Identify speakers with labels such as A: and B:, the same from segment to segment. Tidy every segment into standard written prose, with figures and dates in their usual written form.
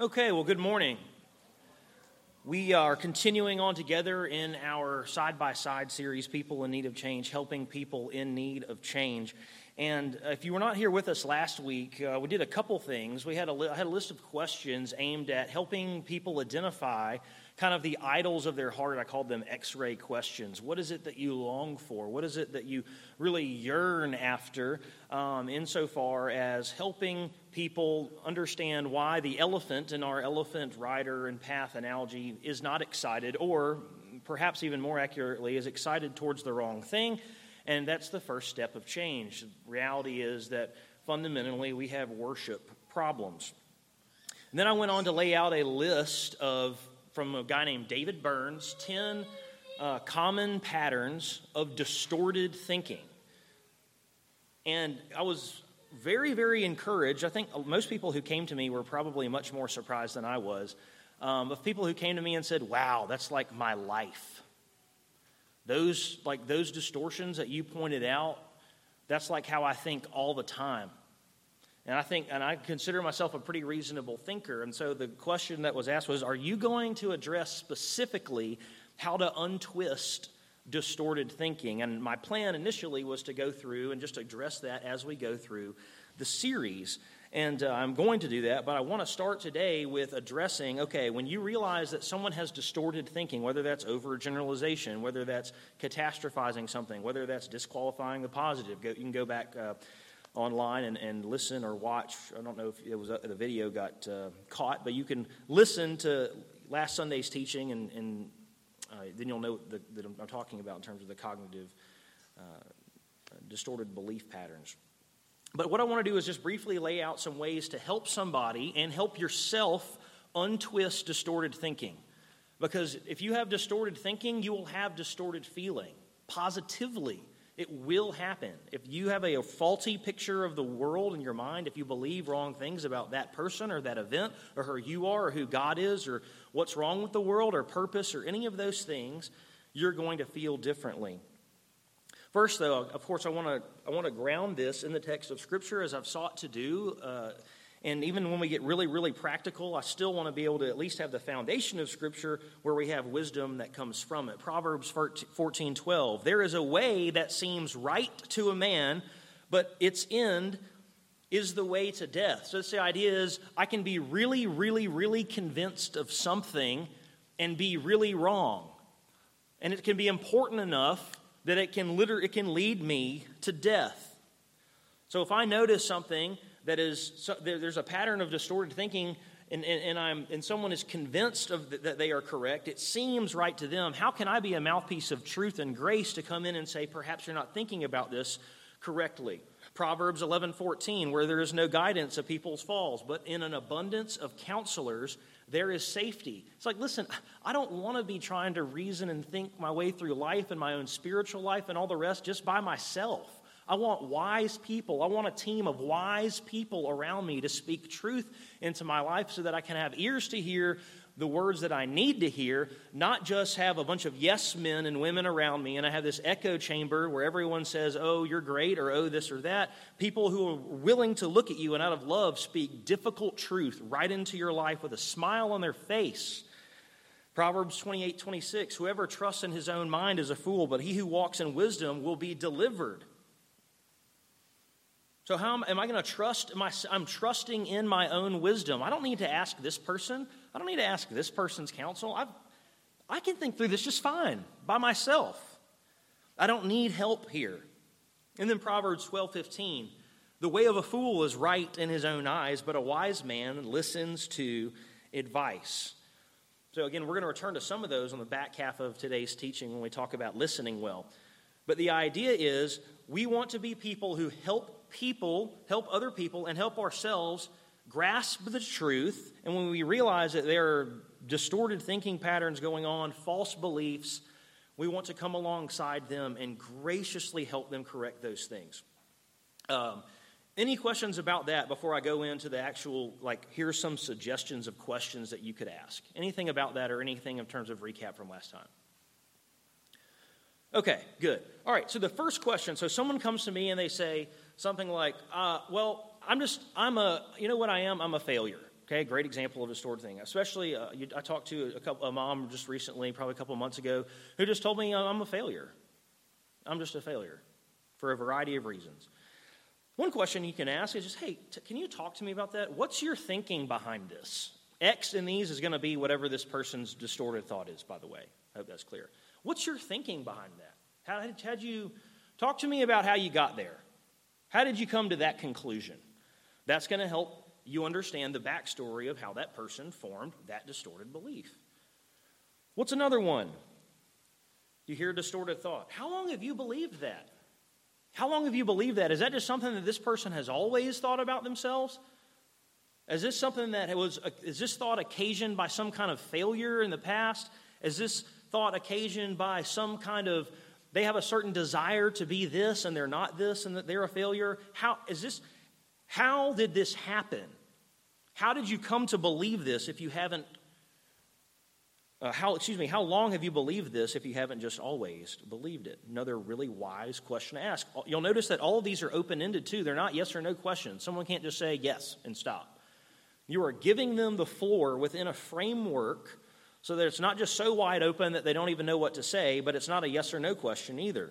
A: Okay, well, good morning. We are continuing on together in our side-by-side series, People in Need of Change, helping people in need of change. And if you were not here with us last week, we did a couple things. I had a list of questions aimed at helping people identify kind of the idols of their heart. I called them X-ray questions. What is it that you long for? What is it that you really yearn after, insofar as helping people understand why the elephant in our elephant rider and path analogy is not excited, or perhaps even more accurately, is excited towards the wrong thing. And that's the first step of change. The reality is that fundamentally we have worship problems. And then I went on to lay out a list from a guy named David Burns, 10 common patterns of distorted thinking. And I was very, very encouraged. I think most people who came to me were probably much more surprised than I was, of people who came to me and said, wow, that's like my life. Those distortions that you pointed out, that's like how I think all the time. And I consider myself a pretty reasonable thinker. And so the question that was asked was, are you going to address specifically how to untwist distorted thinking? And my plan initially was to go through and just address that as we go through the series. And I'm going to do that, but I want to start today with addressing, okay, when you realize that someone has distorted thinking, whether that's overgeneralization, whether that's catastrophizing something, whether that's disqualifying the positive, you can go back online and listen or watch. I don't know if it was the video got caught, but you can listen to last Sunday's teaching, and then you'll know that I'm talking about in terms of the cognitive distorted belief patterns. But what I want to do is just briefly lay out some ways to help somebody and help yourself untwist distorted thinking. Because if you have distorted thinking, you will have distorted feeling. Positively, it will happen. If you have a faulty picture of the world in your mind, if you believe wrong things about that person or that event or who you are or who God is or what's wrong with the world or purpose or any of those things, you're going to feel differently. First, though, of course, I want to ground this in the text of Scripture as I've sought to do. And even when we get really, really practical, I still want to be able to at least have the foundation of Scripture where we have wisdom that comes from it. Proverbs 14:12. There is a way that seems right to a man, but its end is the way to death. So the idea is I can be really, really, really convinced of something and be really wrong. And it can be important enough that it can lead me to death. So if I notice something that there's a pattern of distorted thinking, and someone is convinced that they are correct, it seems right to them. How can I be a mouthpiece of truth and grace to come in and say, perhaps you're not thinking about this correctly? Proverbs 11:14, where there is no guidance of people's falls, but in an abundance of counselors there is safety. It's like, listen, I don't want to be trying to reason and think my way through life and my own spiritual life and all the rest just by myself. I want wise people. I want a team of wise people around me to speak truth into my life so that I can have ears to hear the words that I need to hear, not just have a bunch of yes men and women around me, and I have this echo chamber where everyone says, oh, you're great, or oh, this or that. People who are willing to look at you and out of love speak difficult truth right into your life with a smile on their face. Proverbs 28:26, whoever trusts in his own mind is a fool, but he who walks in wisdom will be delivered. So how am I going to trust? I'm trusting in my own wisdom. I don't need to ask this person. I don't need to ask this person's counsel. I can think through this just fine by myself. I don't need help here. And then Proverbs 12:15, the way of a fool is right in his own eyes, but a wise man listens to advice. So again, we're going to return to some of those on the back half of today's teaching when we talk about listening well. But the idea is we want to be people who help other people, and help ourselves grasp the truth. And when we realize that there are distorted thinking patterns going on, false beliefs, we want to come alongside them and graciously help them correct those things. Any questions about that before I go into the actual, here's some suggestions of questions that you could ask? Anything about that or anything in terms of recap from last time? Okay, good. All right, so the first question, so someone comes to me and they say something like, I'm a failure. Okay, great example of a distorted thing. Especially, I talked to a mom just recently, probably a couple of months ago, who just told me I'm a failure. I'm just a failure for a variety of reasons. One question you can ask is just, hey, can you talk to me about that? What's your thinking behind this? X in these is going to be whatever this person's distorted thought is, by the way. I hope that's clear. What's your thinking behind that? How'd you talk to me about how you got there? How did you come to that conclusion? That's going to help you understand the backstory of how that person formed that distorted belief. What's another one? You hear a distorted thought. How long have you believed that? How long have you believed that? Is that just something that this person has always thought about themselves? Is this something is this thought occasioned by some kind of failure in the past? Is this thought occasioned by some kind of, they have a certain desire to be this and they're not this and that they're a failure? How did this happen? How did you come to believe this if you haven't, how long have you believed this if you haven't just always believed it? Another really wise question to ask. You'll notice that all of these are open-ended too. They're not yes or no questions. Someone can't just say yes and stop. You are giving them the floor within a framework so that it's not just so wide open that they don't even know what to say, but it's not a yes or no question either.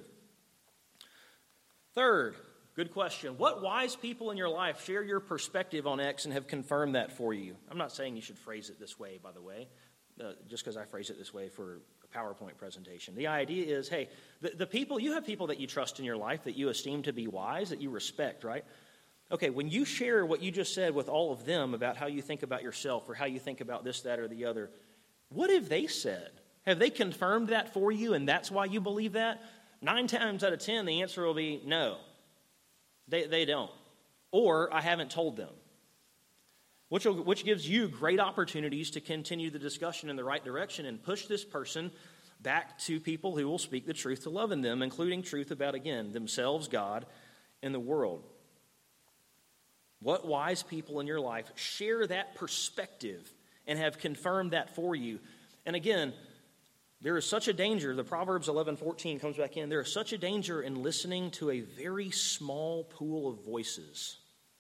A: Third, good question. What wise people in your life share your perspective on X and have confirmed that for you? I'm not saying you should phrase it this way, by the way, just because I phrase it this way for a PowerPoint presentation. The idea is, hey, the people, you have people that you trust in your life that you esteem to be wise, that you respect, right? Okay, when you share what you just said with all of them about how you think about yourself or how you think about this, that, or the other, what have they said? Have they confirmed that for you and that's why you believe that? 9 times out of 10, the answer will be no. They don't. Or I haven't told them. Which gives you great opportunities to continue the discussion in the right direction and push this person back to people who will speak the truth to love in them, including truth about, again, themselves, God, and the world. What wise people in your life share that perspective and have confirmed that for you? And again, there is such a danger, the Proverbs 11:14 comes back in, there is such a danger in listening to a very small pool of voices.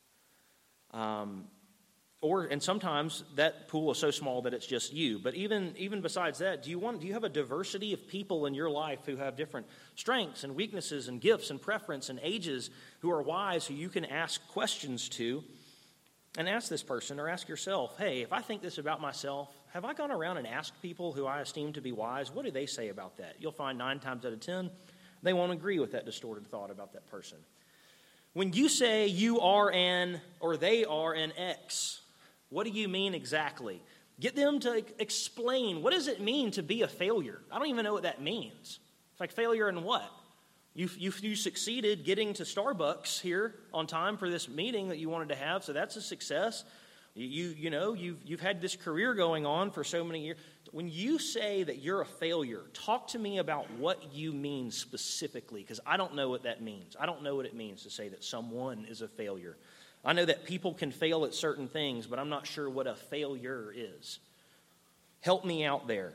A: And sometimes that pool is so small that it's just you. But even besides that, do you have a diversity of people in your life who have different strengths and weaknesses and gifts and preference and ages who are wise, who you can ask questions to? And ask this person or ask yourself, hey, if I think this about myself, have I gone around and asked people who I esteem to be wise, what do they say about that? You'll find 9 times out of 10, they won't agree with that distorted thought about that person. When you say you are or they are an X, what do you mean exactly? Get them to explain, what does it mean to be a failure? I don't even know what that means. It's like failure in what? You succeeded getting to Starbucks here on time for this meeting that you wanted to have, so that's a success. You've had this career going on for so many years. When you say that you're a failure, talk to me about what you mean specifically, because I don't know what that means. I don't know what it means to say that someone is a failure. I know that people can fail at certain things, but I'm not sure what a failure is. Help me out there.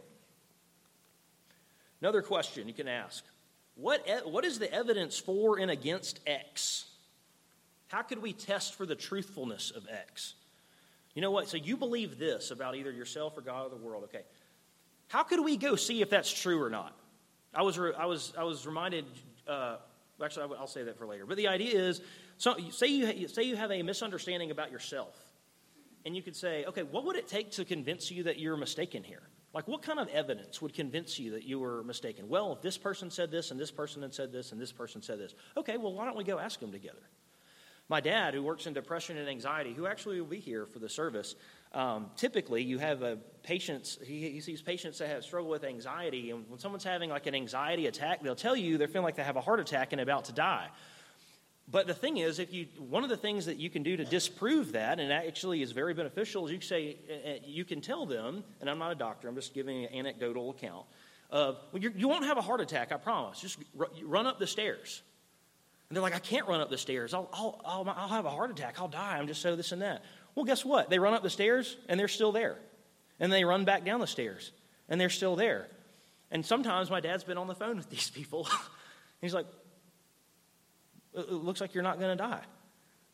A: Another question you can ask. What is the evidence for and against X? How could we test for the truthfulness of X? You know what? So you believe this about either yourself or God or the world. Okay. How could we go see if that's true or not? I was reminded. Actually, I'll say that for later. But the idea is, say you have a misunderstanding about yourself, and you could say, okay, what would it take to convince you that you're mistaken here? Like, what kind of evidence would convince you that you were mistaken? Well, if this person said this, and this person had said this, and this person said this. Okay, well, why don't we go ask them together? My dad, who works in depression and anxiety, who actually will be here for the service, typically you have patients, he sees patients that have struggle with anxiety, and when someone's having like an anxiety attack, they'll tell you they're feeling like they have a heart attack and about to die. But the thing is, one of the things that you can do to disprove that, and that actually is very beneficial, is you can tell them, and I'm not a doctor, I'm just giving an anecdotal account of, well, you won't have a heart attack, I promise. Just run up the stairs. And they're like, I can't run up the stairs. I'll have a heart attack. I'll die. I'm just so this and that. Well, guess what? They run up the stairs, and they're still there. And they run back down the stairs, and they're still there. And sometimes my dad's been on the phone with these people. He's like, it looks like you're not going to die.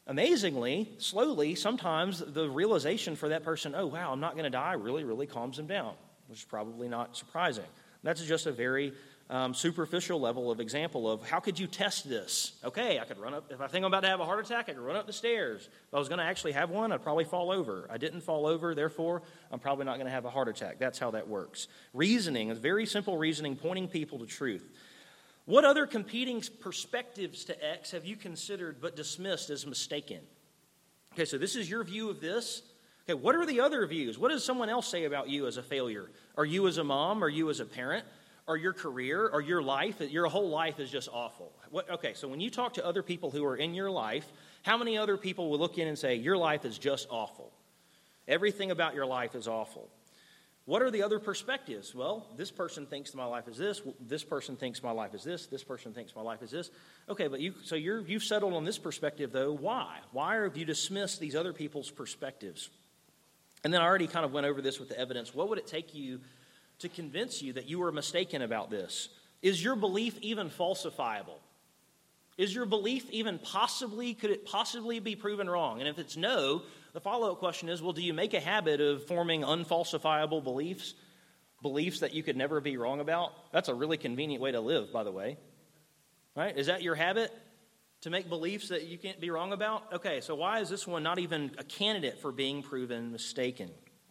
A: Amazingly, slowly, sometimes the realization for that person, oh, wow, I'm not going to die, really, really calms them down, which is probably not surprising. That's just a very superficial level of example of how could you test this? Okay, I could run up. If I think I'm about to have a heart attack, I could run up the stairs. If I was going to actually have one, I'd probably fall over. I didn't fall over, therefore, I'm probably not going to have a heart attack. That's how that works. Reasoning is very simple reasoning, pointing people to truth. What other competing perspectives to X have you considered but dismissed as mistaken? Okay, so this is your view of this. Okay, what are the other views? What does someone else say about you as a failure? Or you as a mom, or you as a parent, or your career, or your life? Your whole life is just awful. Okay, so when you talk to other people who are in your life, how many other people will look in and say, your life is just awful? Everything about your life is awful. What are the other perspectives? Well, this person thinks my life is this. This person thinks my life is this. This person thinks my life is this. Okay, but you've settled on this perspective, though. Why? Why have you dismissed these other people's perspectives? And then I already kind of went over this with the evidence. What would it take you to convince you that you were mistaken about this? Is your belief even falsifiable? Is your belief even could it possibly be proven wrong? And if it's no, the follow-up question is, well, do you make a habit of forming unfalsifiable beliefs? Beliefs that you could never be wrong about? That's a really convenient way to live, by the way. Right? Is that your habit? To make beliefs that you can't be wrong about? Okay, so why is this one not even a candidate for being proven mistaken?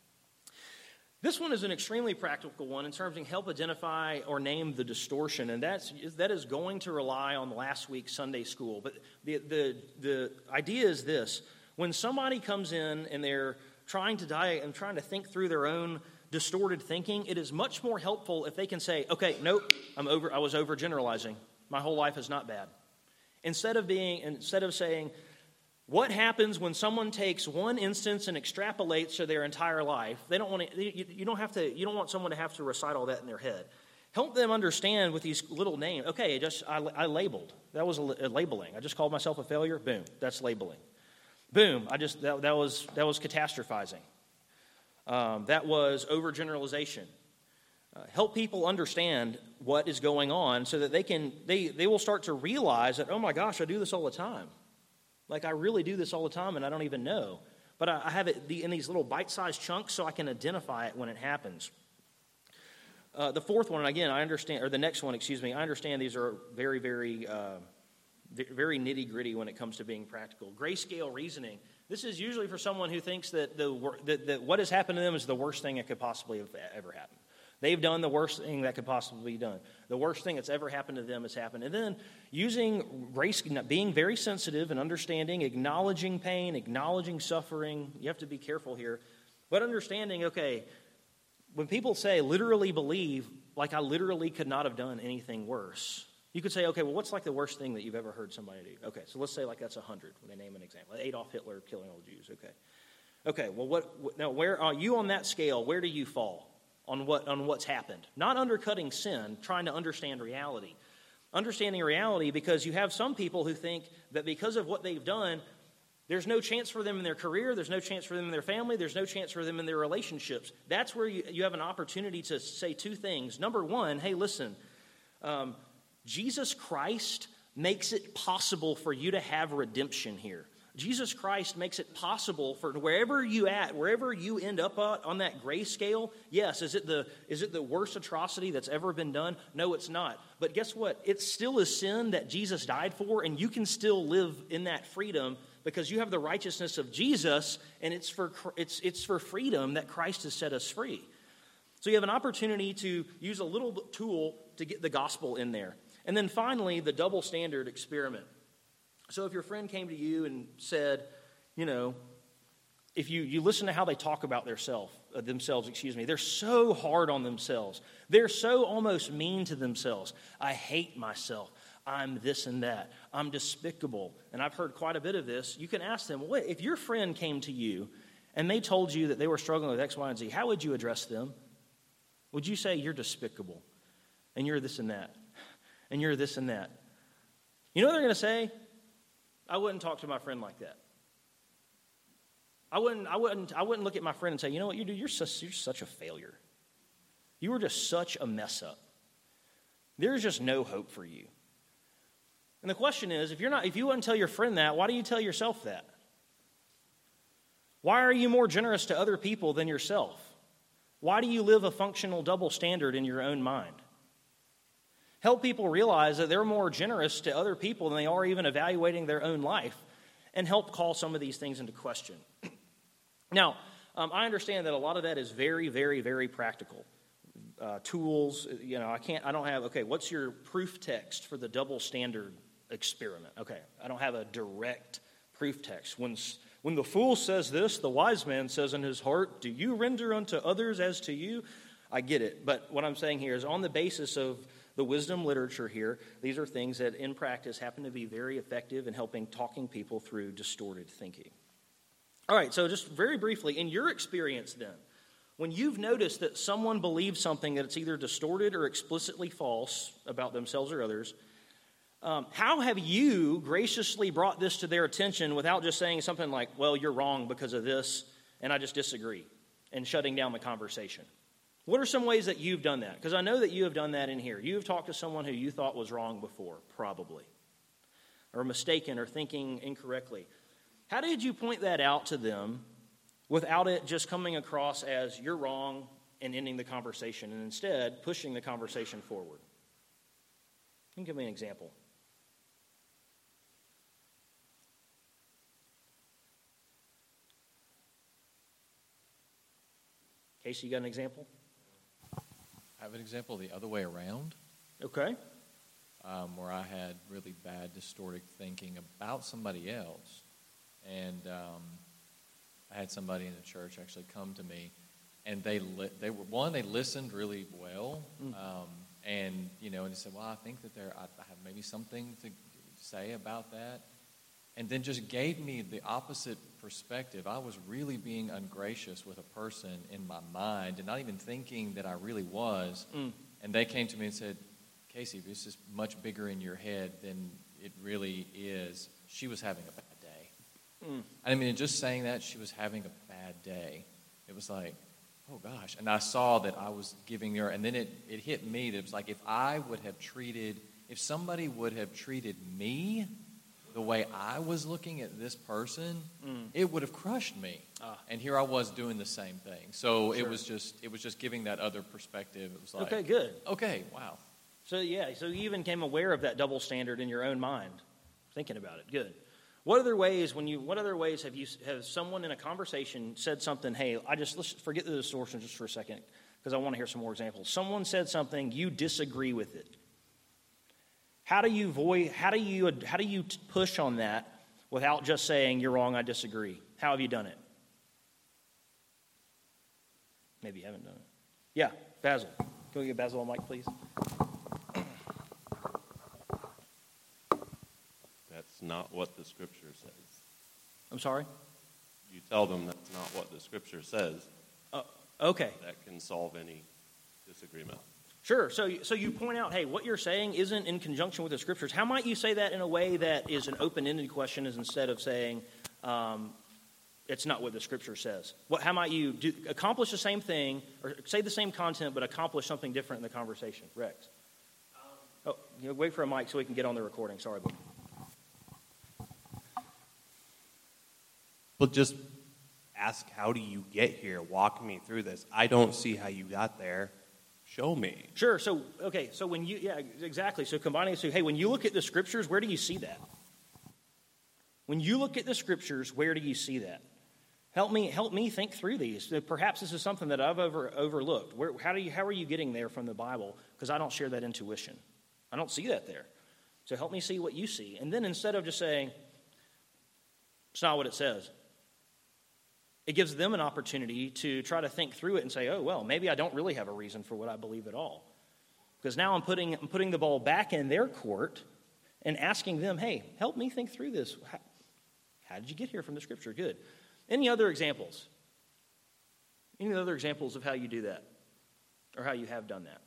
A: This one is an extremely practical one in terms of help identify or name the distortion, and that is going to rely on last week's Sunday school. But the idea is this. When somebody comes in and they're trying to think through their own distorted thinking, it is much more helpful if they can say, okay, nope, I was overgeneralizing. My whole life is not bad. Instead of saying, what happens when someone takes one instance and extrapolates to their entire life? You don't want someone to have to recite all that in their head. Help them understand with these little names. Okay, I labeled. That was a labeling. I just called myself a failure. Boom, that's labeling. Boom, that was catastrophizing. That was overgeneralization. Help people understand what is going on so that they will start to realize that, oh my gosh, I do this all the time. Like I really do this all the time and I don't even know. But I have it in these little bite-sized chunks so I can identify it when it happens. The fourth one, again, I understand these are very, very, very nitty-gritty when it comes to being practical. Grayscale reasoning. This is usually for someone who thinks that what has happened to them is the worst thing that could possibly have ever happened. They've done the worst thing that could possibly be done. The worst thing that's ever happened to them has happened. And then using grace, being very sensitive and understanding, acknowledging pain, acknowledging suffering. You have to be careful here. But understanding, okay, when people say literally believe, like I literally could not have done anything worse. You could say, okay, well, what's like the worst thing that you've ever heard somebody do? Okay, so let's say like that's 100 when they name an example. Adolf Hitler killing all the Jews. Okay, well, now where are you on that scale? Where do you fall? On what's happened. Not undercutting sin, trying to understand reality. Understanding reality because you have some people who think that because of what they've done, there's no chance for them in their career, there's no chance for them in their family, there's no chance for them in their relationships. That's where you have an opportunity to say two things. Number one, hey, listen, Jesus Christ makes it possible for you to have redemption here. Jesus Christ makes it possible for wherever you end up on that gray scale. Yes, is it the worst atrocity that's ever been done? No, it's not. But guess what? It still is sin that Jesus died for, and you can still live in that freedom because you have the righteousness of Jesus, and it's for freedom that Christ has set us free. So you have an opportunity to use a little tool to get the gospel in there. And then finally, the double standard experiment. So if your friend came to you and said, if you listen to how they talk about themselves, they're so hard on themselves. They're so almost mean to themselves. I hate myself. I'm this and that. I'm despicable. And I've heard quite a bit of this. You can ask them, if your friend came to you and they told you that they were struggling with X, Y, and Z, how would you address them? Would you say you're despicable and you're this and that and you're this and that? You know what they're going to say? I wouldn't talk to my friend like that. I wouldn't look at my friend and say, you know what you do? You're such a failure. You were just such a mess up. There's just no hope for you. And the question is, if you wouldn't tell your friend that, why do you tell yourself that? Why are you more generous to other people than yourself? Why do you live a functional double standard in your own mind? Help people realize that they're more generous to other people than they are even evaluating their own life, and help call some of these things into question. Now, I understand that a lot of that is very, very, very practical. Tools, I don't have, okay, what's your proof text for the double standard experiment? Okay, I don't have a direct proof text. When the fool says this, the wise man says in his heart, do you render unto others as to you? I get it. But what I'm saying here is on the basis of the wisdom literature here, these are things that in practice happen to be very effective in helping talking people through distorted thinking. All right, so just very briefly, in your experience then, when you've noticed that someone believes something that it's either distorted or explicitly false about themselves or others, how have you graciously brought this to their attention without just saying something like, well, you're wrong because of this, and I just disagree, and shutting down the conversation? What are some ways that you've done that? Because I know that you have done that in here. You've talked to someone who you thought was wrong before, probably, or mistaken or thinking incorrectly. How did you point that out to them without it just coming across as you're wrong and ending the conversation, and instead pushing the conversation forward? You can give me an example. Casey, you got an example?
B: I have an example the other way around.
A: Okay.
B: Where I had really bad, distorted thinking about somebody else. And I had somebody in the church actually come to me, and they listened really well, and they said, well, I think that I have maybe something to say about that, and then just gave me the opposite perspective. I was really being ungracious with a person in my mind, and not even thinking that I really was. And they came to me and said, Casey, this is much bigger in your head than it really is. She was having a bad day. I mean, just saying that, she was having a bad day. It was like, oh gosh. And I saw that I was giving her, and then it hit me that it was like, if somebody would have treated me the way I was looking at this person, it would have crushed me. And here I was doing the same thing. So sure. It was just giving that other perspective. It was like,
A: okay, good.
B: Okay, wow.
A: So so you even became aware of that double standard in your own mind, thinking about it. Good. What other ways have someone in a conversation said something, hey, let's forget the distortion just for a second, because I want to hear some more examples. Someone said something, you disagree with it. How do you push on that without just saying you're wrong, I disagree? How have you done it? Maybe you haven't done it. Yeah, Basil. Can we get Basil on mic, please?
C: That's not what the Scripture says.
A: I'm sorry?
C: You tell them that's not what the Scripture says.
A: Okay.
C: That can solve any disagreement.
A: Sure. So you point out, hey, what you're saying isn't in conjunction with the Scriptures. How might you say that in a way that is an open-ended question instead of saying it's not what the Scripture says? How might you accomplish the same thing or say the same content but accomplish something different in the conversation? Rex? Wait for a mic so we can get on the recording. Sorry, buddy.
D: Well, just ask, how do you get here? Walk me through this. I don't see how you got there. Show me.
A: Sure. So when exactly. So combining hey, when you look at the Scriptures, where do you see that? When you look at the Scriptures, where do you see that? Help me think through these. Perhaps this is something that I've overlooked. How are you getting there from the Bible? Because I don't share that intuition. I don't see that there. So help me see what you see. And then instead of just saying, it's not what it says, it gives them an opportunity to try to think through it and say, oh, well, maybe I don't really have a reason for what I believe at all. Because now I'm putting the ball back in their court and asking them, hey, help me think through this. How did you get here from the Scripture? Good. Any other examples? Any other examples of how you do that or how you have done that?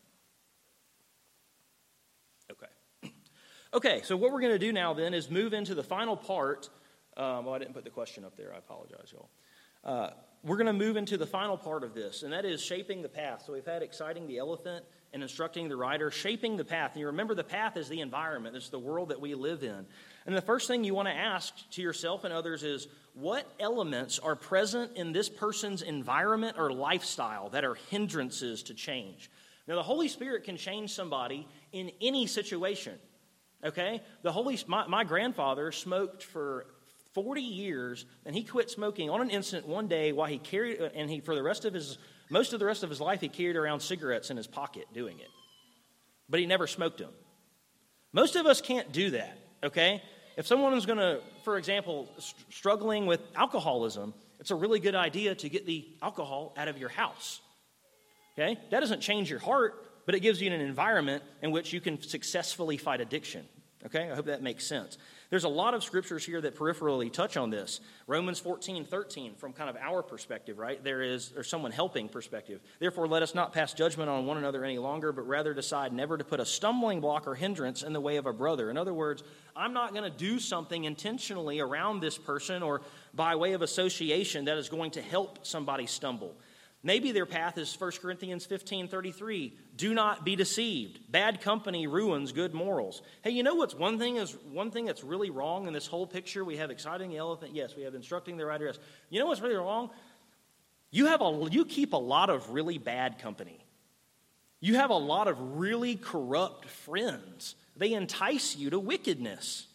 A: Okay. Okay, so what we're going to do now then is move into the final part. Well, I didn't put the question up there. I apologize, y'all. We're going to move into the final part of this, and that is shaping the path. So we've had exciting the elephant and instructing the rider, shaping the path. And you remember the path is the environment. It's the world that we live in. And the first thing you want to ask to yourself and others is, what elements are present in this person's environment or lifestyle that are hindrances to change? Now, the Holy Spirit can change somebody in any situation, okay? My grandfather smoked for 40 years, and he quit smoking on an instant one day while he carried, and most of the rest of his life, he carried around cigarettes in his pocket doing it. But he never smoked them. Most of us can't do that, okay? If someone is going to, for example, struggling with alcoholism, it's a really good idea to get the alcohol out of your house, okay? That doesn't change your heart, but it gives you an environment in which you can successfully fight addiction. Okay, I hope that makes sense. There's a lot of scriptures here that peripherally touch on this. Romans 14:13, from kind of our perspective, right? There's someone helping perspective. Therefore, let us not pass judgment on one another any longer, but rather decide never to put a stumbling block or hindrance in the way of a brother. In other words, I'm not going to do something intentionally around this person or by way of association that is going to help somebody stumble. Maybe their path is 1 Corinthians 15:33. Do not be deceived. Bad company ruins good morals. Hey, you know what's one thing that's really wrong in this whole picture? We have exciting the elephant. Yes, we have instructing the rider. Yes. You know what's really wrong? You keep a lot of really bad company. You have a lot of really corrupt friends. They entice you to wickedness.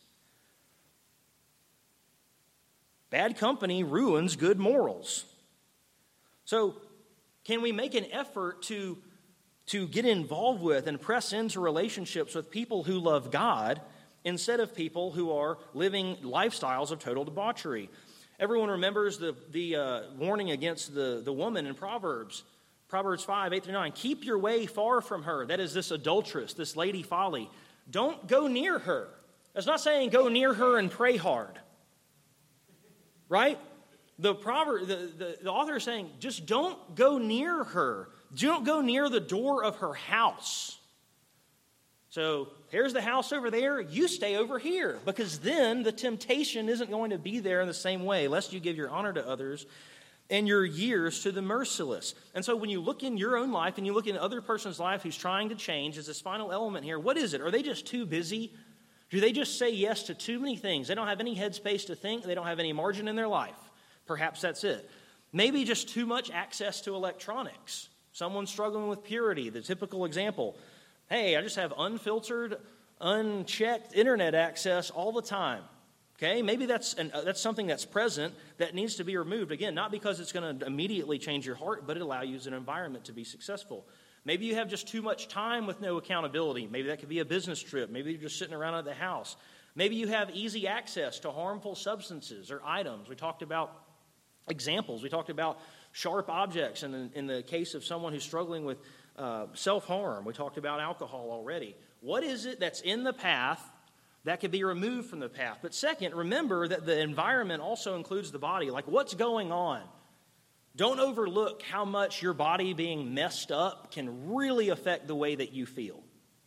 A: Bad company ruins good morals. So, can we make an effort to get involved with and press into relationships with people who love God instead of people who are living lifestyles of total debauchery? Everyone remembers the warning against the woman in Proverbs 5:8-9. Keep your way far from her. That is this adulteress, this lady folly. Don't go near her. That's not saying go near her and pray hard. Right? The author is saying, just don't go near her. Don't go near the door of her house. So here's the house over there. You stay over here, because then the temptation isn't going to be there in the same way, lest you give your honor to others and your years to the merciless. And so when you look in your own life and you look in other person's life who's trying to change, is this final element here. What is it? Are they just too busy? Do they just say yes to too many things? They don't have any headspace to think. They don't have any margin in their life. Perhaps that's it. Maybe just too much access to electronics. Someone struggling with purity, the typical example. Hey, I just have unfiltered, unchecked internet access all the time. Okay, maybe that's something that's present that needs to be removed. Again, not because it's going to immediately change your heart, but it allows you an environment to be successful. Maybe you have just too much time with no accountability. Maybe that could be a business trip. Maybe you're just sitting around at the house. Maybe you have easy access to harmful substances or items. We talked about examples. We talked about sharp objects in the case of someone who's struggling with self-harm. We talked about alcohol already. What is it that's in the path that could be removed from the path? But second, remember that the environment also includes the body. Like, what's going on? Don't overlook how much your body being messed up can really affect the way that you feel.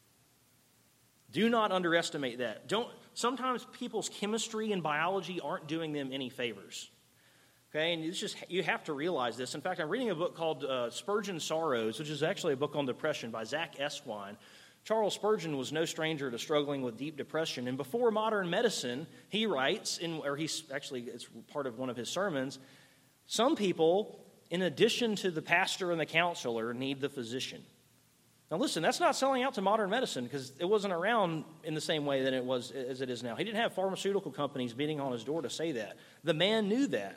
A: Do not underestimate that. Sometimes people's chemistry and biology aren't doing them any favors. Okay, and you have to realize this. In fact, I'm reading a book called Spurgeon's Sorrows, which is actually a book on depression by Zach Esquine. Charles Spurgeon was no stranger to struggling with deep depression. And before modern medicine, he writes, it's part of one of his sermons, some people, in addition to the pastor and the counselor, need the physician. Now listen, that's not selling out to modern medicine, because it wasn't around in the same way that it was as it is now. He didn't have pharmaceutical companies beating on his door to say that. The man knew that.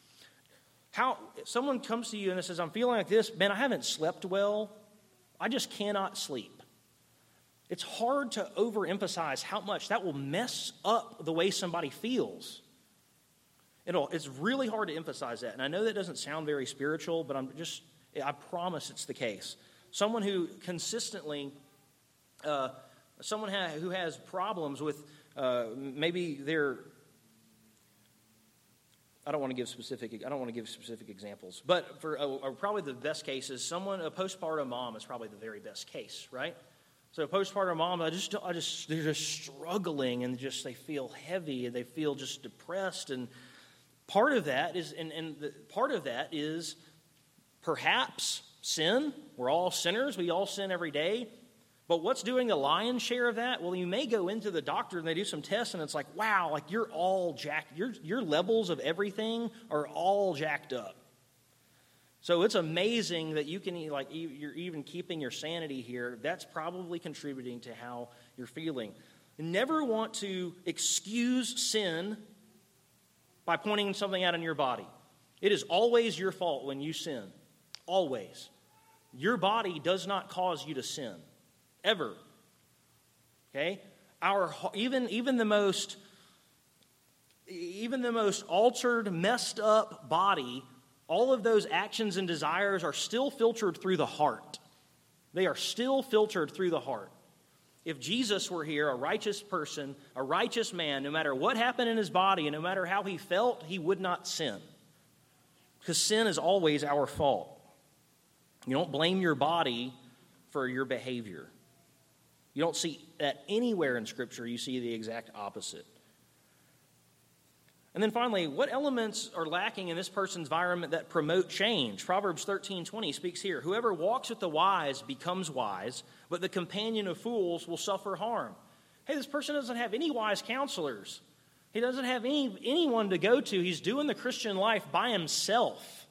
A: If someone comes to you and says, I'm feeling like this, man, I haven't slept well. I just cannot sleep. It's hard to overemphasize how much that will mess up the way somebody feels. It's really hard to emphasize that. And I know that doesn't sound very spiritual, but I promise it's the case. Someone who consistently, who has problems with maybe their, I don't want to give specific examples, but for probably the best case is a postpartum mom is probably the very best case, right? So a postpartum mom, they're just struggling, and they feel heavy, and they feel just depressed, and Part of that is perhaps sin. We're all sinners. We all sin every day. But what's doing the lion's share of that? Well, you may go into the doctor and they do some tests and it's like, wow, like you're all jacked. Your levels of everything are all jacked up. So it's amazing that you're even keeping your sanity here. That's probably contributing to how you're feeling. You never want to excuse sin by pointing something out in your body. It is always your fault when you sin. Always. Your body does not cause you to sin. Ever. Okay? Even the most altered, messed up body, all of those actions and desires are still filtered through the heart. They are still filtered through the heart. If Jesus were here, a righteous person, a righteous man, no matter what happened in his body and no matter how he felt, he would not sin. Because sin is always our fault. You don't blame your body for your behavior. You don't see that anywhere in Scripture. You see the exact opposite. And then finally, what elements are lacking in this person's environment that promote change? Proverbs 13:20 speaks here. Whoever walks with the wise becomes wise, but the companion of fools will suffer harm. Hey, this person doesn't have any wise counselors. He doesn't have anyone to go to. He's doing the Christian life by himself.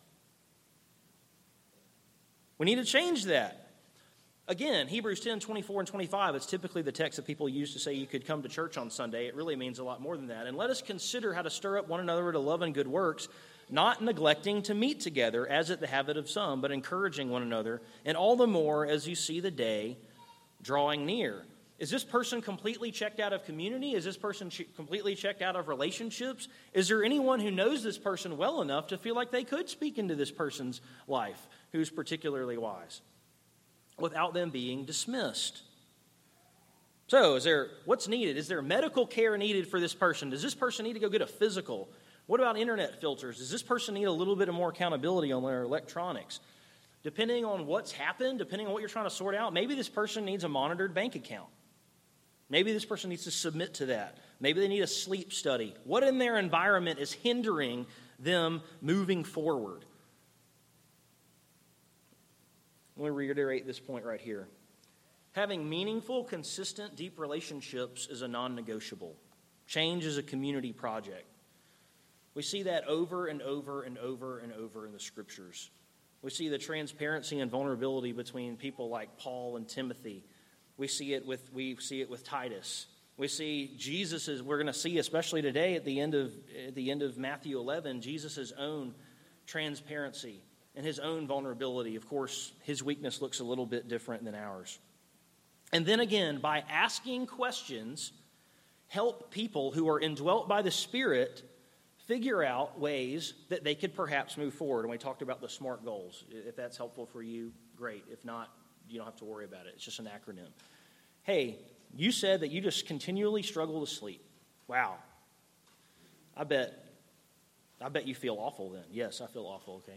A: We need to change that. Again, Hebrews 10:24 and 25, it's typically the text that people use to say you could come to church on Sunday. It really means a lot more than that. And let us consider how to stir up one another to love and good works, not neglecting to meet together, as is the habit of some, but encouraging one another, and all the more as you see the day drawing near. Is this person completely checked out of community? Is this person completely checked out of relationships? Is there anyone who knows this person well enough to feel like they could speak into this person's life who's particularly wise without them being dismissed? So, what's needed? Is there medical care needed for this person? Does this person need to go get a physical? What about internet filters? Does this person need a little bit of more accountability on their electronics? Depending on what's happened, depending on what you're trying to sort out, maybe this person needs a monitored bank account. Maybe this person needs to submit to that. Maybe they need a sleep study. What in their environment is hindering them moving forward? Let me reiterate this point right here. Having meaningful, consistent, deep relationships is a non-negotiable. Change is a community project. We see that over and over and over and over in the Scriptures. We see the transparency and vulnerability between people like Paul and Timothy. We see it with Titus. We see we're going to see, especially today at the end of Matthew 11, Jesus' own transparency and his own vulnerability. Of course, his weakness looks a little bit different than ours. And then again, by asking questions, help people who are indwelt by the Spirit figure out ways that they could perhaps move forward. And we talked about the SMART goals. If that's helpful for you, great. If not, you don't have to worry about it. It's just an acronym. Hey, you said that you just continually struggle to sleep. Wow. I bet you feel awful then. Yes, I feel awful, okay.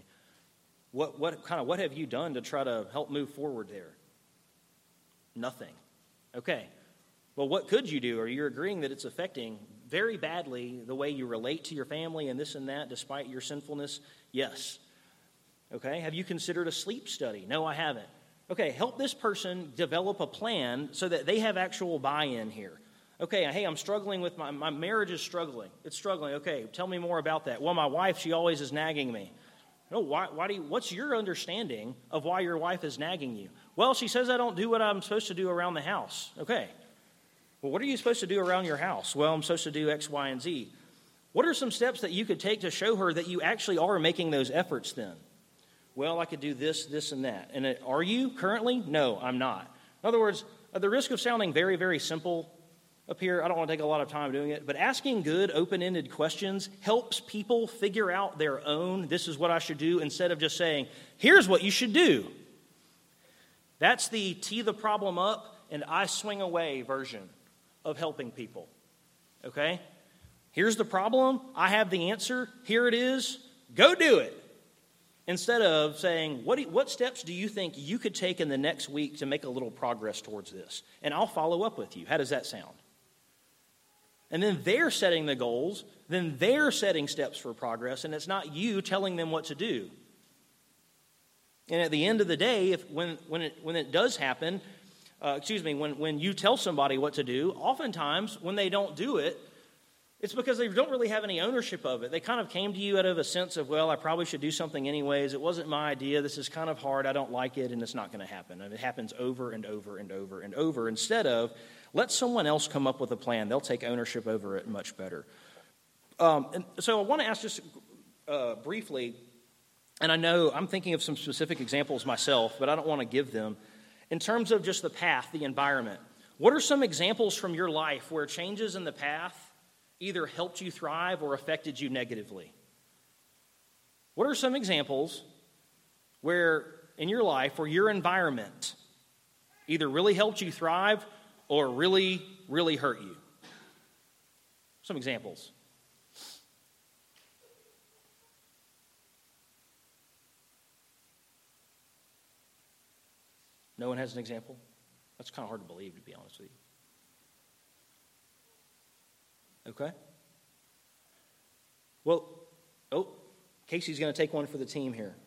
A: What have you done to try to help move forward there? Nothing. Okay. Well, what could you do? Are you agreeing that it's affecting very badly the way you relate to your family and this and that despite your sinfulness? Yes. Okay. Have you considered a sleep study? No, I haven't. Okay, help this person develop a plan so that they have actual buy-in here. Okay, hey, I'm struggling with my marriage is struggling. It's struggling. Okay, tell me more about that. Well, my wife, she always is nagging me. No, what's your understanding of why your wife is nagging you? Well, she says I don't do what I'm supposed to do around the house. Okay. Well, what are you supposed to do around your house? Well, I'm supposed to do X, Y, and Z. What are some steps that you could take to show her that you actually are making those efforts then? Well, I could do this, this, and that. And are you currently? No, I'm not. In other words, at the risk of sounding very, very simple up here, I don't want to take a lot of time doing it, but asking good, open-ended questions helps people figure out their own, this is what I should do, instead of just saying, here's what you should do. That's the tee the problem up and I swing away version of helping people. Okay? Here's the problem. I have the answer. Here it is. Go do it. Instead of saying, what steps do you think you could take in the next week to make a little progress towards this? And I'll follow up with you. How does that sound? and then they're setting the goals, then they're setting steps for progress, and it's not you telling them what to do. And at the end of the day, when it does happen, when you tell somebody what to do, oftentimes when they don't do it, it's because they don't really have any ownership of it. They kind of came to you out of a sense of, well, I probably should do something anyways. It wasn't my idea. This is kind of hard. I don't like it, and it's not going to happen. And it happens over and over and over and over. Instead of, let someone else come up with a plan. They'll take ownership over it much better. And so I want to ask just briefly, and I know I'm thinking of some specific examples myself, but I don't want to give them. In terms of just the path, the environment, what are some examples from your life where changes in the path either helped you thrive or affected you negatively? What are some examples where in your life where your environment either really helped you thrive or really, really hurt you? Some examples. No one has an example? That's kind of hard to believe, to be honest with you. Okay. Well, Casey's going to take one for the team here.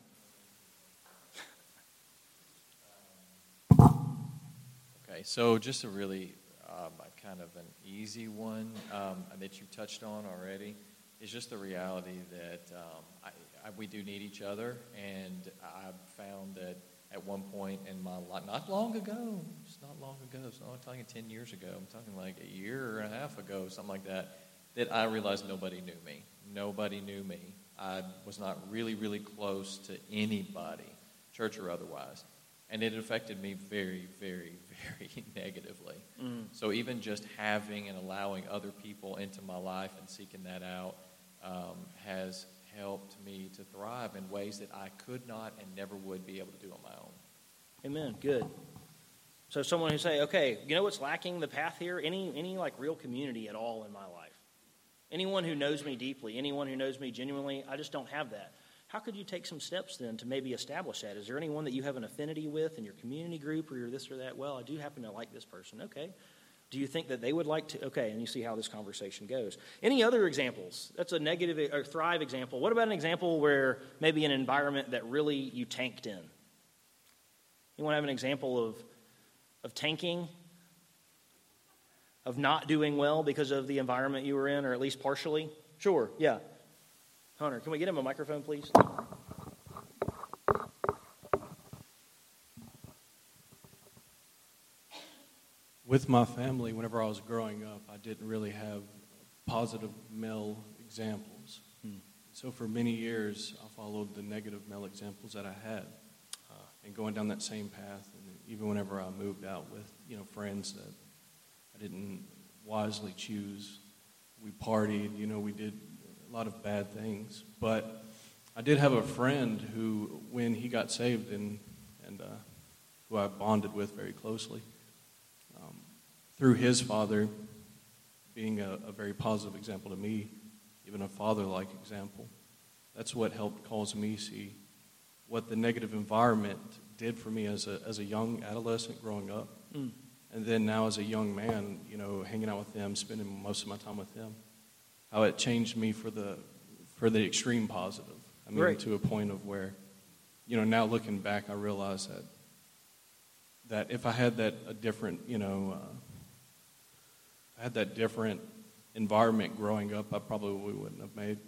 B: Okay, so just a really kind of an easy one that you touched on already is just the reality that we do need each other, and I've found that at one point in my life, not long ago, it's not long ago, so I'm not talking 10 years ago, I'm talking like a year and a half ago, something like that I realized nobody knew me. Nobody knew me. I was not really, really close to anybody, church or otherwise. And it affected me very, very, very negatively. So even just having and allowing other people into my life and seeking that out has helped me to thrive in ways that I could not and never would be able to do on my own.
A: Amen. Good. So someone who say, okay, you know what's lacking the path here? Any like real community at all in my life. Anyone who knows me deeply, anyone who knows me genuinely, I just don't have that. How could you take some steps then to maybe establish that? Is there anyone that you have an affinity with in your community group or you're this or that? Well, I do happen to like this person. Okay. Do you think that they would like to? Okay, and you see how this conversation goes. Any other examples? That's a negative or thrive example. What about an example where maybe an environment that really you tanked in? Anyone have an example of tanking? Of not doing well because of the environment you were in, or at least partially? Sure, yeah. Hunter, can we get him a microphone, please?
E: With my family, whenever I was growing up, I didn't really have positive male examples. So for many years, I followed the negative male examples that I had, and going down that same path. And even whenever I moved out with, friends that I didn't wisely choose, we partied. We did a lot of bad things. But I did have a friend who, when he got saved, and who I bonded with very closely, through his father being a very positive example to me, even a father-like example, that's what helped cause me see what the negative environment did for me as a young adolescent growing up. And then now as a young man, hanging out with them, spending most of my time with them, how it changed me for the extreme positive. I mean,
A: Right.
E: To a point of where, now looking back, I realize that if I had that different environment growing up, I probably wouldn't have made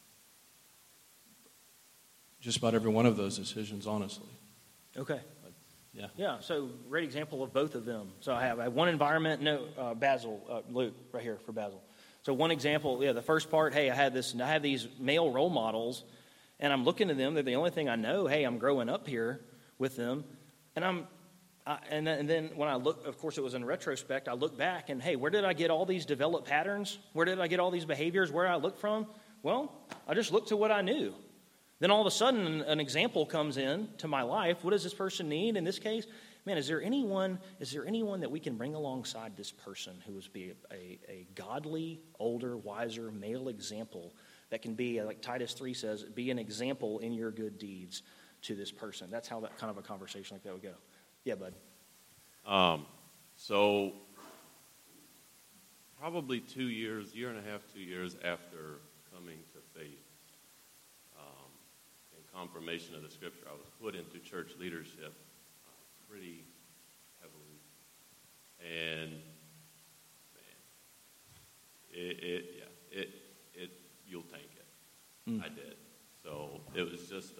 E: just about every one of those decisions, honestly.
A: Okay.
E: Yeah.
A: Yeah, so great example of both of them. So I have one environment, Luke, right here for Basil. So one example, the first part, hey, I have these male role models, and I'm looking to them. They're the only thing I know. Hey, I'm growing up here with them, and then when I look, of course, it was in retrospect. I look back and hey, where did I get all these developed patterns? Where did I get all these behaviors? Where did I look from? Well, I just looked to what I knew. Then all of a sudden, an example comes in to my life. What does this person need in this case? Man, is there anyone that we can bring alongside this person who would be a godly, older, wiser, male example that can be, like Titus 3 says, be an example in your good deeds to this person? That's how that kind of a conversation like that would go. Yeah, bud.
C: So probably 2 years, year and a half, 2 years after coming to faith, in confirmation of the scripture, I was put into church leadership pretty heavily. And man, you'll tank it. I did. So it was just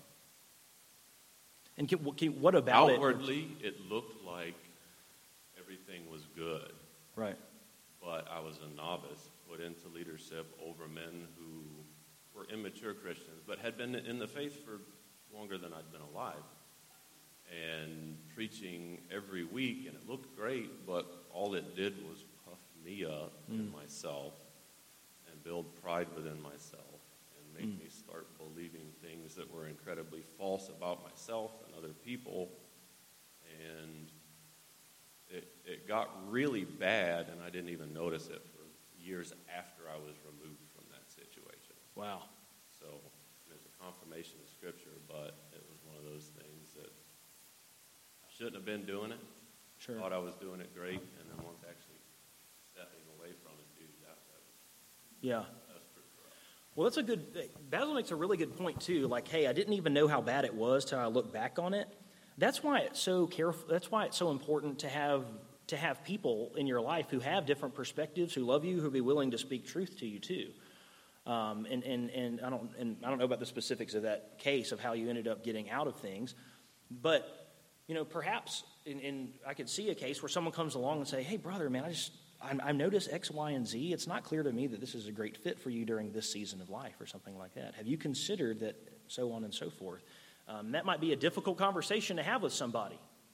A: And what about
C: outwardly, it looked like everything was good.
A: Right.
C: But I was a novice put into leadership over men who were immature Christians, but had been in the faith for longer than I'd been alive. And preaching every week, and it looked great, but all it did was puff me up in myself and build pride within myself and make me start believing things that were incredibly false about myself and other people. And it got really bad, and I didn't even notice it for years after I was removed from that situation.
A: Wow.
C: So there's a confirmation of Scripture, but it was one of those things that I shouldn't have been doing it.
A: Sure.
C: Thought I was doing it great, and then once actually stepping away from it, dude, that was pretty rough.
A: Well, Basil makes a really good point too. Like, hey, I didn't even know how bad it was till I look back on it. That's why it's so careful. That's why it's so important to have people in your life who have different perspectives, who love you, who be willing to speak truth to you too. And I don't know about the specifics of that case of how you ended up getting out of things, but perhaps I could see a case where someone comes along and say, "Hey, brother, man, I noticed X, Y, and Z. It's not clear to me that this is a great fit for you during this season of life," or something like that. Have you considered that? So on and so forth. That might be a difficult conversation to have with somebody.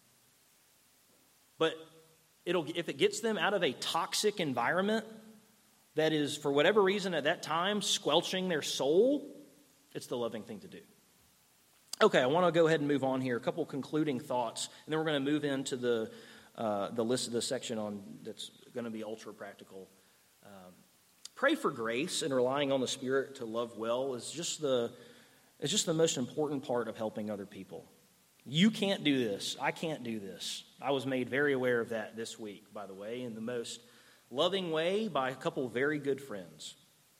A: But if it gets them out of a toxic environment that is, for whatever reason at that time, squelching their soul, it's the loving thing to do. Okay, I want to go ahead and move on here. A couple concluding thoughts, and then we're going to move into the list of the section on that's going to be ultra practical. Pray for grace and relying on the Spirit to love well is just the most important part of helping other people. You can't do this. I can't do this. I was made very aware of that this week, by the way, in the most loving way by a couple of very good friends.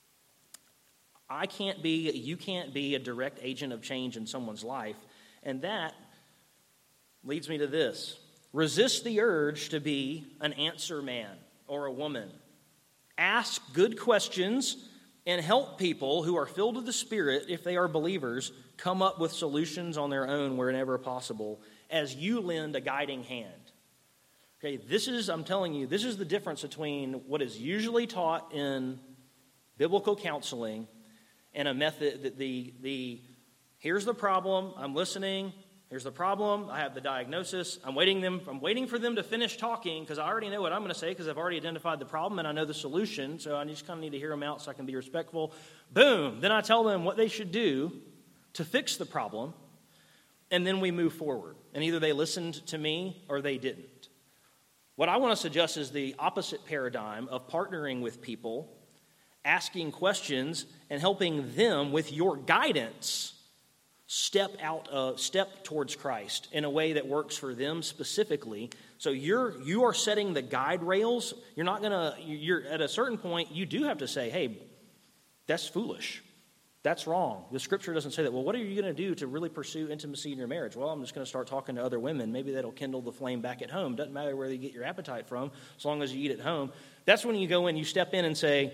A: You can't be a direct agent of change in someone's life, and that leads me to this. Resist the urge to be an answer man or a woman. Ask good questions and help people who are filled with the Spirit, if they are believers, come up with solutions on their own wherever possible as you lend a guiding hand. Okay, I'm telling you, this is the difference between what is usually taught in biblical counseling and a method that here's the problem, I'm listening, here's the problem, I have the diagnosis, I'm waiting for them to finish talking because I already know what I'm going to say because I've already identified the problem and I know the solution, so I just kind of need to hear them out so I can be respectful. Boom! Then I tell them what they should do to fix the problem, and then we move forward. And either they listened to me or they didn't. What I want to suggest is the opposite paradigm of partnering with people, asking questions, and helping them with your guidance step towards Christ in a way that works for them specifically. So you are setting the guide rails. You're at a certain point, you do have to say, hey, that's foolish. That's wrong. The Scripture doesn't say that. Well, what are you going to do to really pursue intimacy in your marriage? Well, I'm just going to start talking to other women. Maybe that'll kindle the flame back at home. Doesn't matter where you get your appetite from, as long as you eat at home. That's when you go in, you step in and say,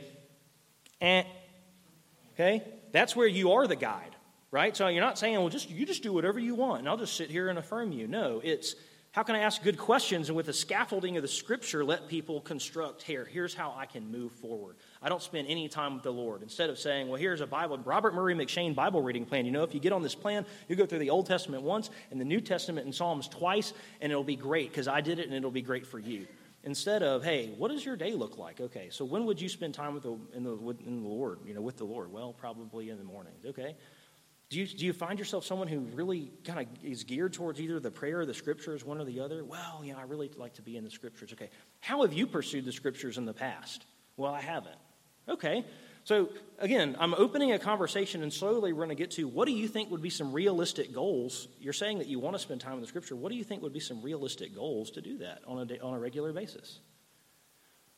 A: okay? That's where you are the guide, right? So you're not saying, well, you just do whatever you want, and I'll just sit here and affirm you. No, it's how can I ask good questions, and with the scaffolding of the Scripture, let people construct, here's how I can move forward. I don't spend any time with the Lord. Instead of saying, well, here's a Robert Murray McShane Bible reading plan. If you get on this plan, you go through the Old Testament once and the New Testament and Psalms twice, and it'll be great because I did it and it'll be great for you. Instead of, hey, what does your day look like? Okay, so when would you spend time with the Lord, with the Lord? Well, probably in the mornings. Okay. Do you find yourself someone who really kind of is geared towards either the prayer or the Scriptures, one or the other? Well, I really like to be in the Scriptures. Okay. How have you pursued the Scriptures in the past? Well, I haven't. Okay. So, again, I'm opening a conversation, and slowly we're going to get to what do you think would be some realistic goals? You're saying that you want to spend time in the Scripture. What do you think would be some realistic goals to do that on a regular basis?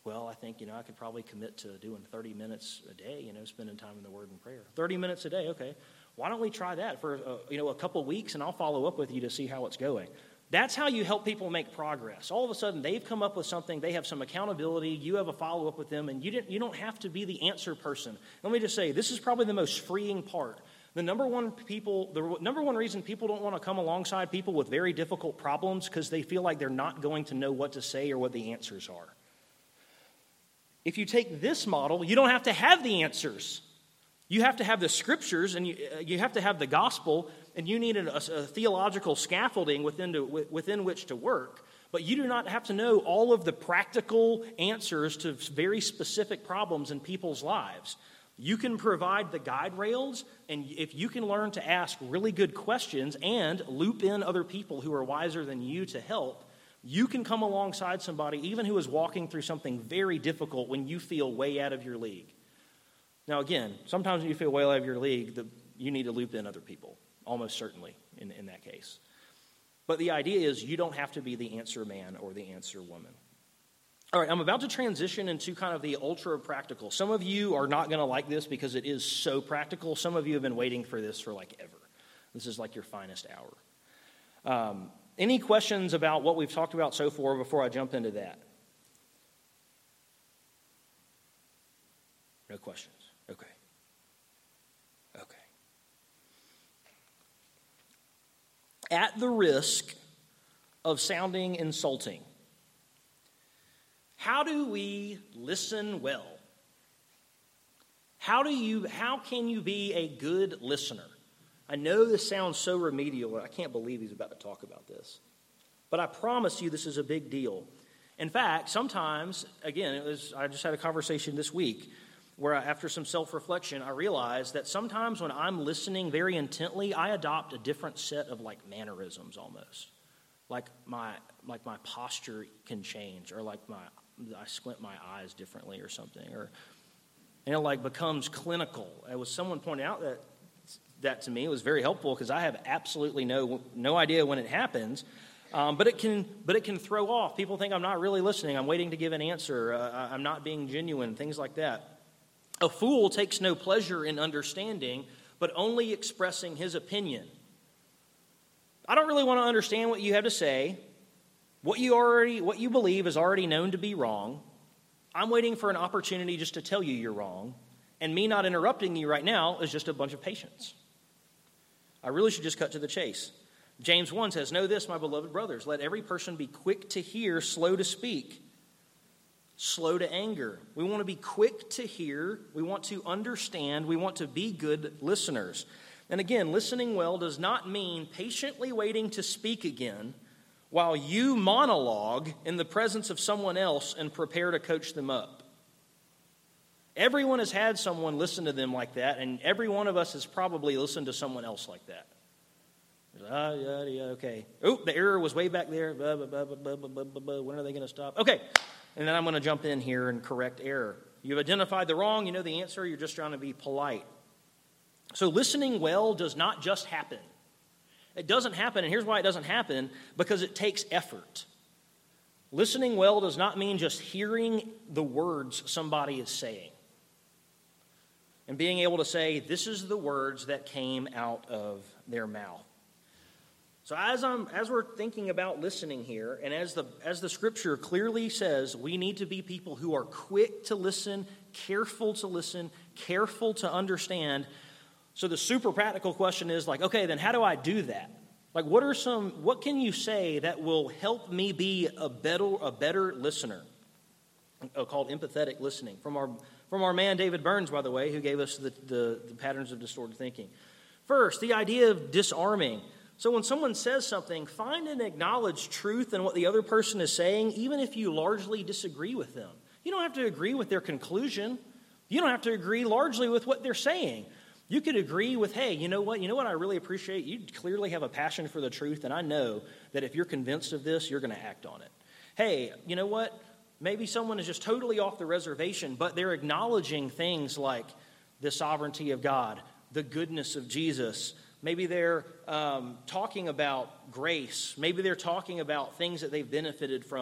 A: Well, I think, I could probably commit to doing 30 minutes a day, spending time in the Word and prayer. 30 minutes a day, okay. Why don't we try that for, a couple of weeks, and I'll follow up with you to see how it's going. That's how you help people make progress. All of a sudden, they've come up with something, they have some accountability, you have a follow-up with them, and you don't have to be the answer person. Let me just say, this is probably the most freeing part. The number one reason people don't want to come alongside people with very difficult problems because they feel like they're not going to know what to say or what the answers are. If you take this model, you don't have to have the answers. You have to have the scriptures, and you have to have the gospel, and you need a theological scaffolding within which to work. But you do not have to know all of the practical answers to very specific problems in people's lives. You can provide the guide rails, and if you can learn to ask really good questions and loop in other people who are wiser than you to help, you can come alongside somebody, even who is walking through something very difficult, when you feel way out of your league. Now, again, sometimes when you feel way out of your league, you need to loop in other people, almost certainly in that case. But the idea is you don't have to be the answer man or the answer woman. All right, I'm about to transition into kind of the ultra practical. Some of you are not going to like this because it is so practical. Some of you have been waiting for this for like ever. This is like your finest hour. Any questions about what we've talked about so far before I jump into that? No questions. Okay. At the risk of sounding insulting, how do we listen well? How can you be a good listener? I know this sounds so remedial. I can't believe he's about to talk about this. But I promise you this is a big deal. In fact, sometimes, again, I just had a conversation this week where after some self-reflection, I realized that sometimes when I'm listening very intently, I adopt a different set of mannerisms almost. Like my posture can change, or I squint my eyes differently or something, or becomes clinical. Someone pointed out that to me. It was very helpful because I have absolutely no idea when it happens. But it can throw off. People think I'm not really listening. I'm waiting to give an answer. I'm not being genuine. Things like that. A fool takes no pleasure in understanding, but only expressing his opinion. I don't really want to understand what you have to say. What you believe is already known to be wrong. I'm waiting for an opportunity just to tell you you're wrong. And me not interrupting you right now is just a bunch of patience. I really should just cut to the chase. James 1 says, "Know this, my beloved brothers, let every person be quick to hear, slow to speak, slow to anger." We want to be quick to hear. We want to understand. We want to be good listeners. And again, listening well does not mean patiently waiting to speak again while you monologue in the presence of someone else and prepare to coach them up. Everyone has had someone listen to them like that, and every one of us has probably listened to someone else like that. Okay. Oh, the error was way back there. Blah, blah, blah, blah, blah, blah, blah. When are they going to stop? Okay. And then I'm going to jump in here and correct error. You've identified the wrong. You know the answer. You're just trying to be polite. So listening well does not just happen. It doesn't happen, and here's why it doesn't happen, because it takes effort. Listening well does not mean just hearing the words somebody is saying and being able to say, this is the words that came out of their mouth. So as we're thinking about listening here, and as the scripture clearly says, we need to be people who are quick to listen, careful to understand. So the super practical question is okay, then how do I do that? What can you say that will help me be a better listener? Called empathetic listening. From our man David Burns, by the way, who gave us the patterns of distorted thinking. First, the idea of disarming. So when someone says something, find and acknowledge truth in what the other person is saying, even if you largely disagree with them. You don't have to agree with their conclusion. You don't have to agree largely with what they're saying. You could agree with, hey, you know what I really appreciate? You clearly have a passion for the truth, and I know that if you're convinced of this, you're going to act on it. Hey, you know what? Maybe someone is just totally off the reservation, but they're acknowledging things like the sovereignty of God, the goodness of Jesus. Maybe they're talking about grace. Maybe they're talking about things that they've benefited from.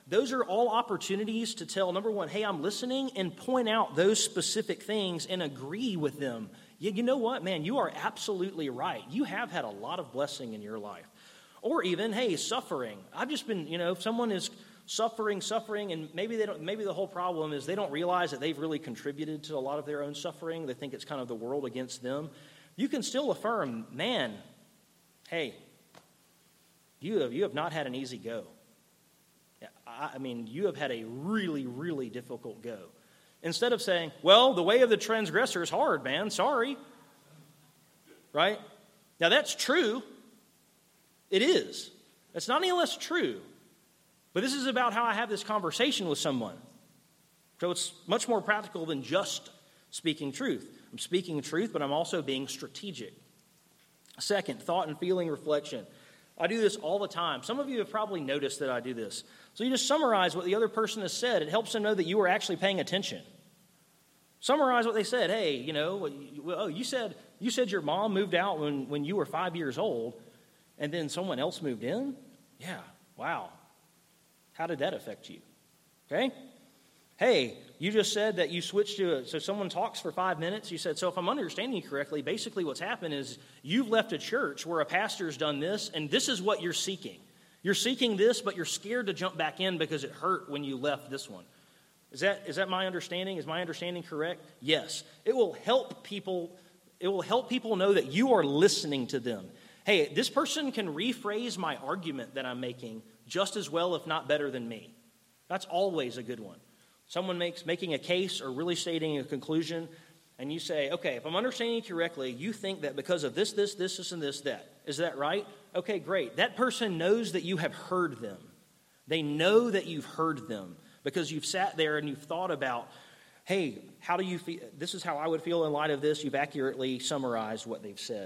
A: Those are all opportunities to tell, number one, hey, I'm listening, and point out those specific things and agree with them. You know what, man, you are absolutely right. You have had a lot of blessing in your life. Or even, hey, suffering. I've just been, if someone is suffering, and maybe the whole problem is they don't realize that they've really contributed to a lot of their own suffering. They think it's kind of the world against them. You can still affirm, man, hey, you have not had an easy go. I mean, you have had a really, really difficult go. Instead of saying, well, the way of the transgressor is hard, man, sorry. Right? Now, that's true. It is. It's not any less true. But this is about how I have this conversation with someone. So it's much more practical than just speaking truth. I'm speaking truth, but I'm also being strategic. Second, thought and feeling reflection. I do this all the time. Some of you have probably noticed that I do this. So you just summarize what the other person has said. It helps them know that you are actually paying attention. Summarize what they said. Hey, you said your mom moved out when you were 5 years old, and then someone else moved in? Yeah, wow. How did that affect you? Okay? Hey, you just said that you switched to so someone talks for 5 minutes. You said, so if I'm understanding you correctly, basically what's happened is you've left a church where a pastor's done this, and this is what you're seeking. You're seeking this, but you're scared to jump back in because it hurt when you left this one. Is that my understanding? Is my understanding correct? Yes. It will help people know that you are listening to them. Hey, this person can rephrase my argument that I'm making just as well, if not better than me. That's always a good one. Someone making a case or really stating a conclusion, and you say, okay, if I'm understanding you correctly, you think that because of this, and this, that. Is that right? Okay, great. That person knows that you have heard them. They know that you've heard them because you've sat there and you've thought about, hey, how do you feel? This is how I would feel in light of this. You've accurately summarized what they've said.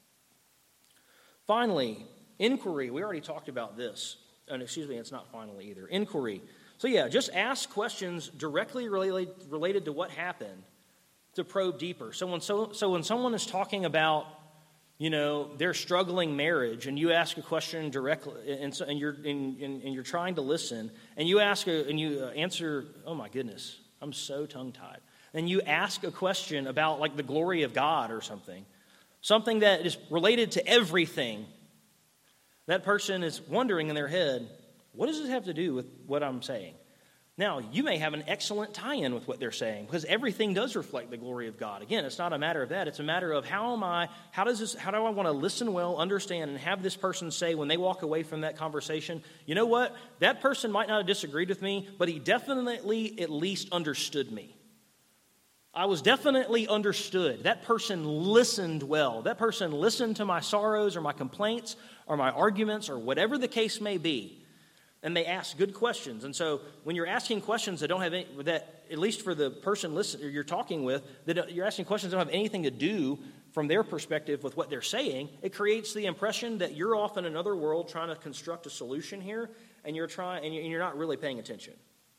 A: Finally, inquiry. We already talked about this. And it's not finally either. Inquiry. So yeah, just ask questions directly related to what happened to probe deeper. So when someone is talking about, their struggling marriage, and you ask a question directly, and you're trying to listen, and you answer. Oh my goodness, I'm so tongue-tied. And you ask a question about like the glory of God or something that is related to everything. That person is wondering in their head, what does this have to do with what I'm saying? Now, you may have an excellent tie-in with what they're saying because everything does reflect the glory of God. Again, it's not a matter of that. It's a matter of how do I want to listen well, understand, and have this person say when they walk away from that conversation, you know what? That person might not have disagreed with me, but he definitely at least understood me. I was definitely understood. That person listened well. That person listened to my sorrows or my complaints or my arguments or whatever the case may be. And they ask good questions. And so when you're asking questions that don't have any, that at least for the person you're talking with, that you're asking questions that don't have anything to do from their perspective with what they're saying, it creates the impression that you're off in another world trying to construct a solution here, and you're not really paying attention.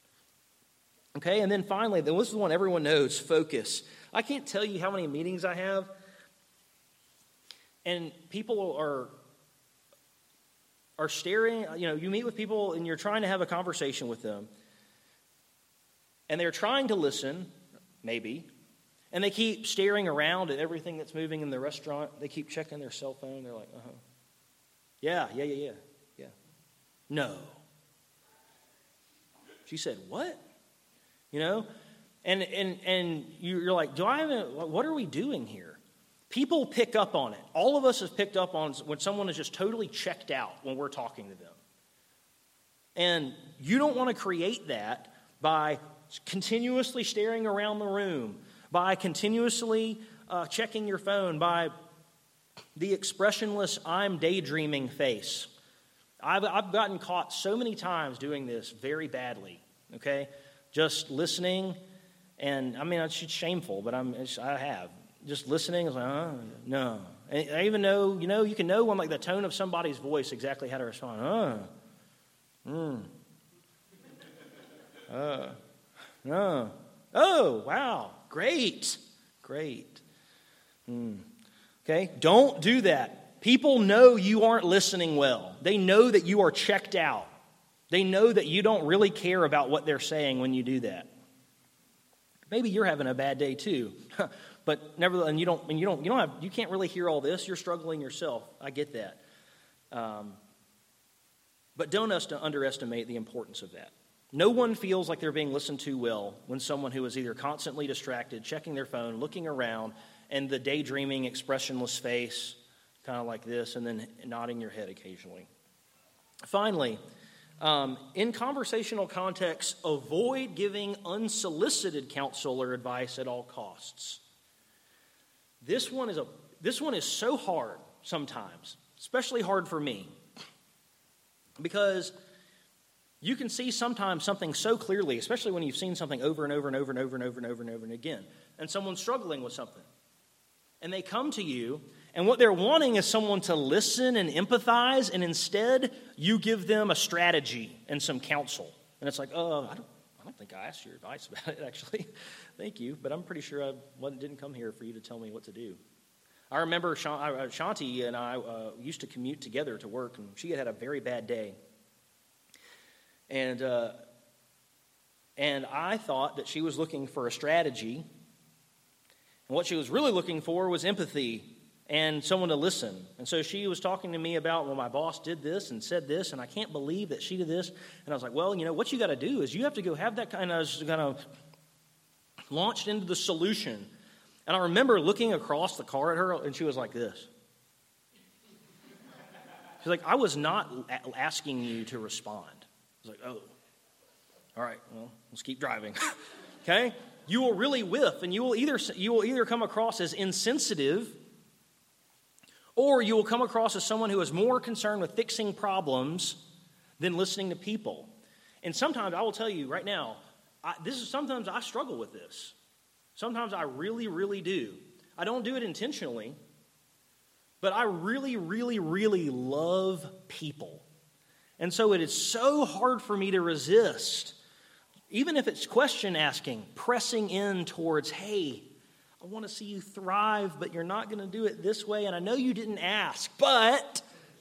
A: Okay, and then finally, this is the one everyone knows, focus. I can't tell you how many meetings I have, and people are staring. You meet with people, and you're trying to have a conversation with them, and they're trying to listen, maybe, and they keep staring around at everything that's moving in the restaurant. They keep checking their cell phone. They're like, yeah. No. She said, what? And you're like, what are we doing here? People pick up on it. All of us have picked up on when someone is just totally checked out when we're talking to them. And you don't want to create that by continuously staring around the room, by continuously checking your phone, by the expressionless I'm daydreaming face. I've gotten caught so many times doing this very badly, okay? Just listening, and it's shameful, but I have. Just listening is like, no. And I even know, you can know when like the tone of somebody's voice exactly how to respond. No. Oh, wow. Great. Okay, don't do that. People know you aren't listening well. They know that you are checked out. They know that you don't really care about what they're saying when you do that. Maybe you're having a bad day too, but nevertheless, and you can't really hear all this. You're struggling yourself. I get that, but don't underestimate the importance of that. No one feels like they're being listened to well when someone who is either constantly distracted, checking their phone, looking around, and the daydreaming, expressionless face, kind of like this, and then nodding your head occasionally. Finally, in conversational contexts, avoid giving unsolicited counsel or advice at all costs. This one is so hard sometimes, especially hard for me, because you can see sometimes something so clearly, especially when you've seen something over and over and over and over and over and over and over and again, and someone's struggling with something. And they come to you, and what they're wanting is someone to listen and empathize, and instead you give them a strategy and some counsel. And it's like, I don't think I asked your advice about it, actually. Thank you, but I'm pretty sure I didn't come here for you to tell me what to do. I remember Shanti and I used to commute together to work, and she had a very bad day. And I thought that she was looking for a strategy, and what she was really looking for was empathy and someone to listen. And so she was talking to me about, well, my boss did this and said this, and I can't believe that she did this. And I was like, well, what you got to do is you have to go have that kind of launched into the solution. And I remember looking across the car at her, and she was like this. She's like, I was not asking you to respond. I was like, oh, all right, well, let's keep driving. Okay? You will really whiff, and you will either come across as insensitive, or you will come across as someone who is more concerned with fixing problems than listening to people. And sometimes, I will tell you right now, sometimes I struggle with this. Sometimes I really, really do. I don't do it intentionally, but I really, really, really love people. And so it is so hard for me to resist, even if it's question asking, pressing in towards, hey, I want to see you thrive, but you're not going to do it this way, and I know you didn't ask, but,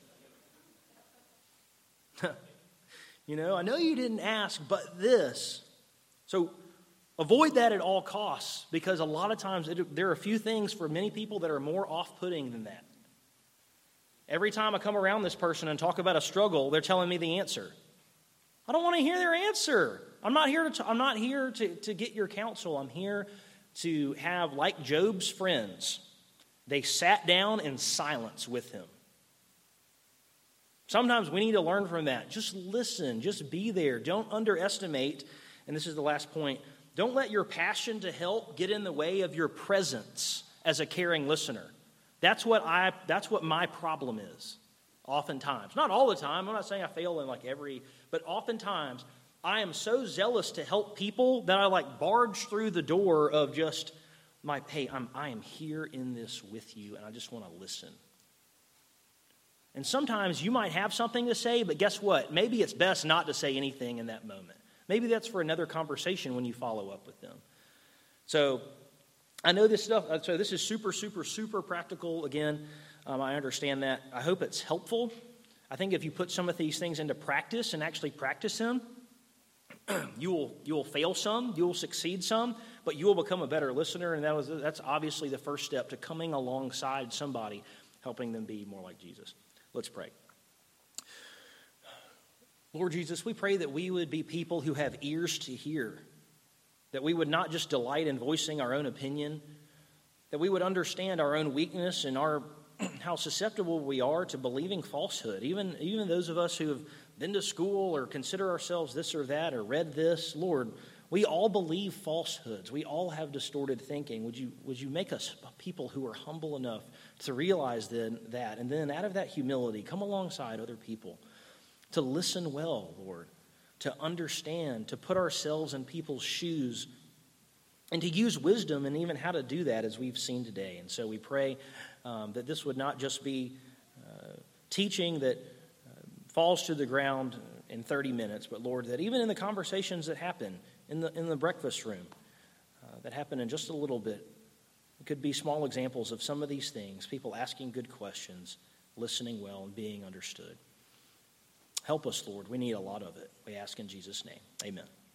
A: I know you didn't ask, but this. So avoid that at all costs, because a lot of times there are a few things for many people that are more off-putting than that. Every time I come around this person and talk about a struggle, they're telling me the answer. I don't want to hear their answer. I'm not here to get your counsel. I'm here to have, like Job's friends, they sat down in silence with him. Sometimes we need to learn from that. Just listen. Just be there. Don't underestimate, and this is the last point, don't let your passion to help get in the way of your presence as a caring listener. That's what my problem is, oftentimes. Not all the time. I'm not saying I fail in but oftentimes I am so zealous to help people that I barge through the door of just I am here in this with you, and I just want to listen. And sometimes you might have something to say, but guess what? Maybe it's best not to say anything in that moment. Maybe that's for another conversation when you follow up with them. So I know this stuff, so this is super, super, super practical. Again, I understand that. I hope it's helpful. I think if you put some of these things into practice and actually practice them, you will fail some, you will succeed some, but you will become a better listener, and that's obviously the first step to coming alongside somebody, helping them be more like Jesus. Let's pray. Lord Jesus, we pray that we would be people who have ears to hear, that we would not just delight in voicing our own opinion, that we would understand our own weakness and how susceptible we are to believing falsehood. Even those of us who have been to school or consider ourselves this or that or read this, Lord, we all believe falsehoods. We all have distorted thinking. Would you make us people who are humble enough to realize that, and then out of that humility, come alongside other people to listen well, Lord, to understand, to put ourselves in people's shoes, and to use wisdom and even how to do that as we've seen today. And so we pray that this would not just be teaching that falls to the ground in 30 minutes, but Lord, that even in the conversations that happen in the breakfast room, that happen in just a little bit, it could be small examples of some of these things, people asking good questions, listening well, and being understood. Help us, Lord. We need a lot of it. We ask in Jesus' name. Amen.